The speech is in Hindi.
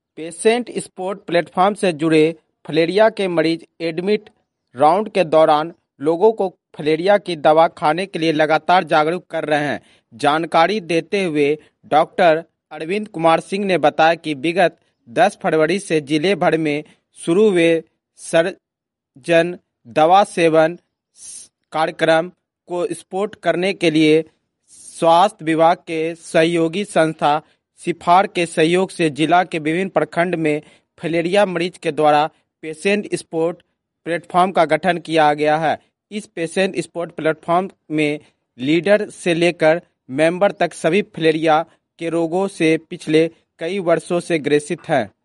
पेशेंट सपोर्ट प्लेटफॉर्म से जुड़े फलेरिया के मरीज एडमिट राउंड के दौरान लोगों को फलेरिया की दवा खाने के लिए लगातार जागरूक कर रहे हैं। जानकारी देते हुए डॉक्टर अरविंद कुमार सिंह ने बताया कि विगत 10 फरवरी से जिले भर में शुरू हुए सर्जन दवा सेवन कार्यक्रम को सपोर्ट करने के लिए स्वास्थ्य विभाग के सहयोगी संस्था सिफार के सहयोग से जिला के विभिन्न प्रखंड में फलेरिया मरीज के द्वारा पेशेंट सपोर्ट प्लेटफॉर्म का गठन किया गया है। इस पेशेंट सपोर्ट प्लेटफॉर्म में लीडर से लेकर मेंबर तक सभी फलेरिया के रोगों से पिछले कई वर्षों से ग्रसित हैं।